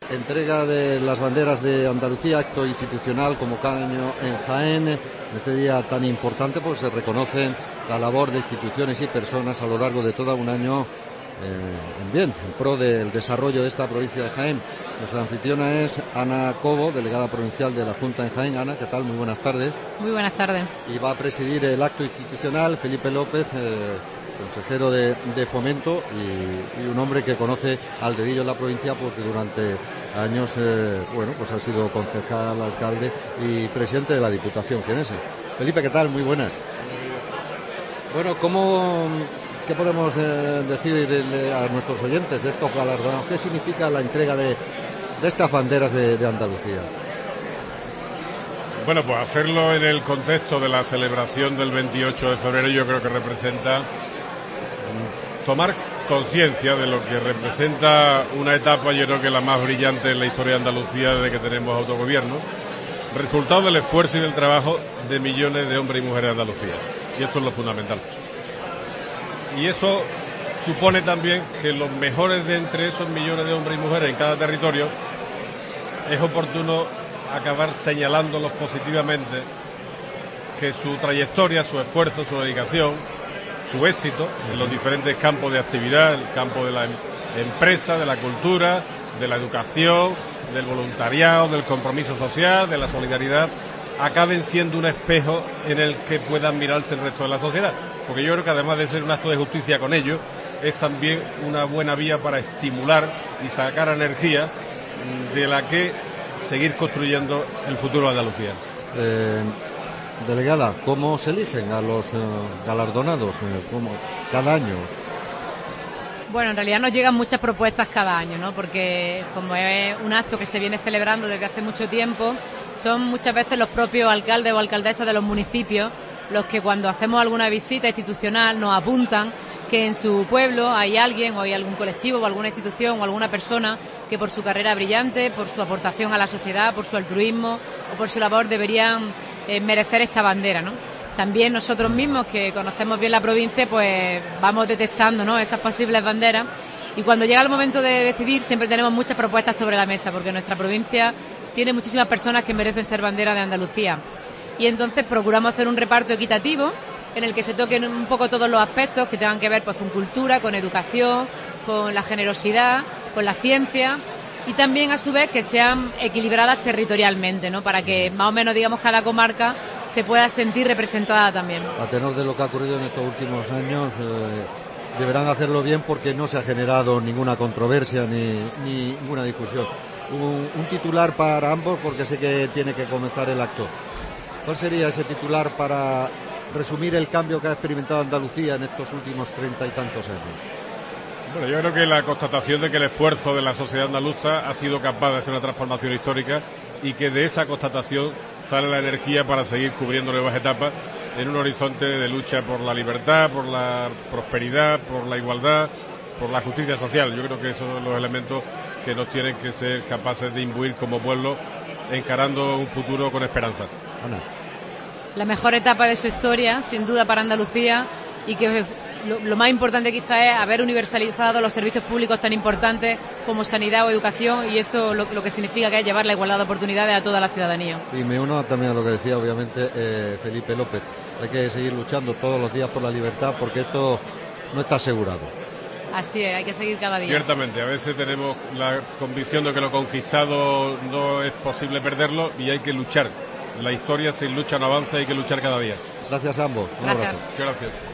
Entrega de las banderas de Andalucía, acto institucional como cada año en Jaén. En este día tan importante, pues se reconocen la labor de instituciones y personas a lo largo de todo un año en pro del desarrollo de esta provincia de Jaén. Nuestra anfitriona es Ana Cobo, delegada provincial de la Junta en Jaén. Ana, ¿qué tal? Muy buenas tardes. Muy buenas tardes. Y va a presidir el acto institucional Felipe López, consejero de Fomento y un hombre que conoce al dedillo la provincia porque durante años pues ha sido concejal, alcalde y presidente de la Diputación jienense. Felipe, ¿qué tal? Muy buenas. Bueno, ¿qué podemos decir a nuestros oyentes de estos galardonados? ¿Qué significa la entrega de estas banderas de Andalucía? Bueno, pues hacerlo en el contexto de la celebración del 28 de febrero yo creo que representa tomar conciencia de lo que representa una etapa, yo creo que la más brillante en la historia de Andalucía desde que tenemos autogobierno, resultado del esfuerzo y del trabajo de millones de hombres y mujeres de Andalucía. Y esto es lo fundamental. Y eso supone también que los mejores de entre esos millones de hombres y mujeres en cada territorio es oportuno acabar señalándolos positivamente, que su trayectoria, su esfuerzo, su dedicación, su éxito en los diferentes campos de actividad, el campo de la empresa, de la cultura, de la educación, del voluntariado, del compromiso social, de la solidaridad, acaben siendo un espejo en el que puedan mirarse el resto de la sociedad. Porque yo creo que además de ser un acto de justicia con ellos, es también una buena vía para estimular y sacar energía de la que seguir construyendo el futuro de Andalucía. Delegada, ¿cómo se eligen a los galardonados? ¿Cada año? Bueno, en realidad nos llegan muchas propuestas cada año, ¿no? Porque como es un acto que se viene celebrando desde hace mucho tiempo, son muchas veces los propios alcaldes o alcaldesas de los municipios los que cuando hacemos alguna visita institucional nos apuntan que en su pueblo hay alguien o hay algún colectivo o alguna institución o alguna persona que por su carrera brillante, por su aportación a la sociedad, por su altruismo o por su labor deberían merecer esta bandera, ¿no? También nosotros mismos que conocemos bien la provincia pues vamos detectando, ¿no?, esas posibles banderas, y cuando llega el momento de decidir siempre tenemos muchas propuestas sobre la mesa porque nuestra provincia tiene muchísimas personas que merecen ser bandera de Andalucía y entonces procuramos hacer un reparto equitativo en el que se toquen un poco todos los aspectos que tengan que ver pues con cultura, con educación, con la generosidad, con la ciencia y también a su vez que sean equilibradas territorialmente, ¿no?, para que más o menos digamos cada comarca se pueda sentir representada también. A tenor de lo que ha ocurrido en estos últimos años, deberán hacerlo bien porque no se ha generado ninguna controversia ni ninguna discusión. Un titular para ambos porque sé que tiene que comenzar el acto. ¿Cuál sería ese titular para resumir el cambio que ha experimentado Andalucía en estos últimos 30 y tantos años? Bueno, yo creo que la constatación de que el esfuerzo de la sociedad andaluza ha sido capaz de hacer una transformación histórica y que de esa constatación sale la energía para seguir cubriendo nuevas etapas en un horizonte de lucha por la libertad, por la prosperidad, por la igualdad, por la justicia social. Yo creo que esos son los elementos que nos tienen que ser capaces de imbuir como pueblo encarando un futuro con esperanza. Ana. La mejor etapa de su historia, sin duda, para Andalucía, y que lo más importante quizá es haber universalizado los servicios públicos tan importantes como sanidad o educación, y eso lo que significa que es llevar la igualdad de oportunidades a toda la ciudadanía. Y me uno también a lo que decía obviamente Felipe López. Hay que seguir luchando todos los días por la libertad porque esto no está asegurado. Así es, hay que seguir cada día. Ciertamente, a veces tenemos la convicción de que lo conquistado no es posible perderlo y hay que luchar. La historia sin lucha no avanza, hay que luchar cada día. Gracias a ambos. Un abrazo. Gracias.